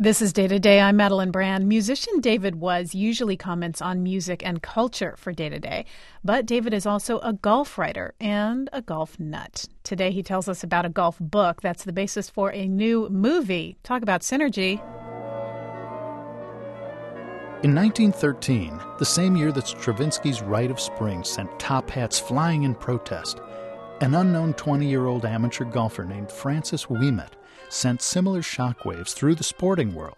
This is Day to Day. I'm Madeline Brand. Musician David Was usually comments on music and culture for Day to Day, but David is also a golf writer and a golf nut. Today he tells us about a golf book that's the basis for a new movie. Talk about synergy. In 1913, the same year that Stravinsky's Rite of Spring sent top hats flying in protest, an unknown 20-year-old amateur golfer named Francis Ouimet sent similar shockwaves through the sporting world.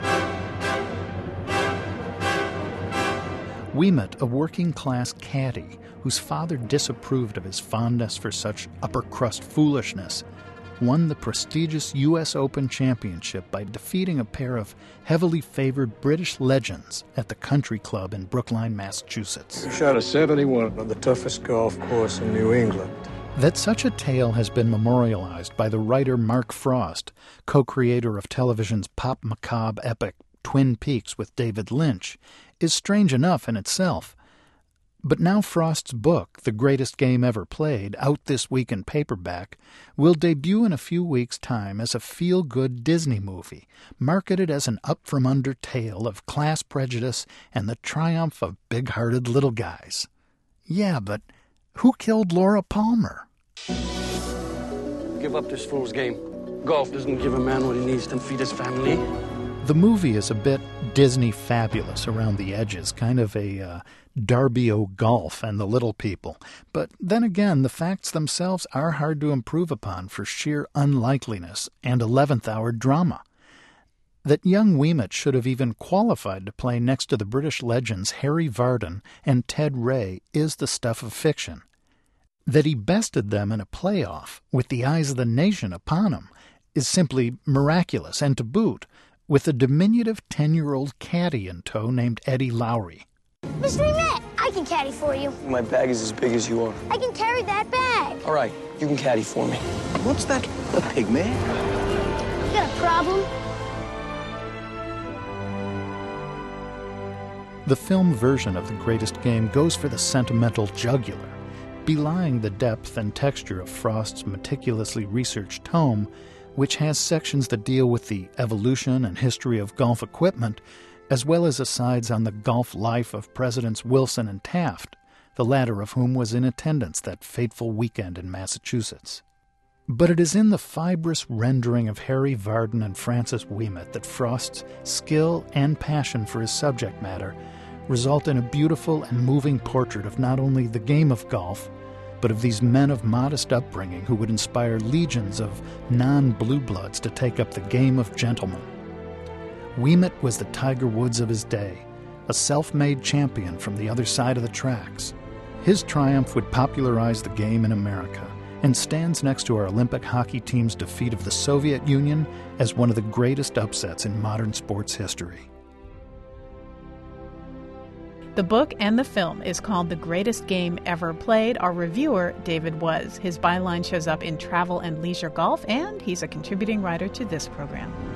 Ouimet, a working-class caddy whose father disapproved of his fondness for such upper-crust foolishness, won the prestigious U.S. Open Championship by defeating a pair of heavily favored British legends at the Country Club in Brookline, Massachusetts. He shot a 71 on the toughest golf course in New England. That such a tale has been memorialized by the writer Mark Frost, co-creator of television's pop macabre epic Twin Peaks with David Lynch, is strange enough in itself. But now Frost's book, The Greatest Game Ever Played, out this week in paperback, will debut in a few weeks' time as a feel-good Disney movie, marketed as an up-from-under tale of class prejudice and the triumph of big-hearted little guys. Yeah, but who killed Laura Palmer? Give up this fool's game. Golf doesn't give a man what he needs to feed his family. The movie is a bit Disney fabulous around the edges, kind of a Darby O'Golf and the Little People. But then again, the facts themselves are hard to improve upon for sheer unlikeliness and 11th-hour drama. That young Ouimet should have even qualified to play next to the British legends Harry Vardon and Ted Ray is the stuff of fiction. That he bested them in a playoff, with the eyes of the nation upon him, is simply miraculous, and to boot, with a diminutive 10-year-old caddy in tow named Eddie Lowry. Mr. Ouimet, I can caddy for you. My bag is as big as you are. I can carry that bag. All right, you can caddy for me. What's that? A pygmy? You got a problem? The film version of The Greatest Game goes for the sentimental jugular, belying the depth and texture of Frost's meticulously researched tome, which has sections that deal with the evolution and history of golf equipment, as well as asides on the golf life of Presidents Wilson and Taft, the latter of whom was in attendance that fateful weekend in Massachusetts. But it is in the fibrous rendering of Harry Vardon and Francis Ouimet that Frost's skill and passion for his subject matter result in a beautiful and moving portrait of not only the game of golf, but of these men of modest upbringing who would inspire legions of non-blue bloods to take up the game of gentlemen. Ouimet was the Tiger Woods of his day, a self-made champion from the other side of the tracks. His triumph would popularize the game in America and stands next to our Olympic hockey team's defeat of the Soviet Union as one of the greatest upsets in modern sports history. The book and the film is called The Greatest Game Ever Played. Our reviewer, David Was. His byline shows up in Travel and Leisure Golf, and he's a contributing writer to this program.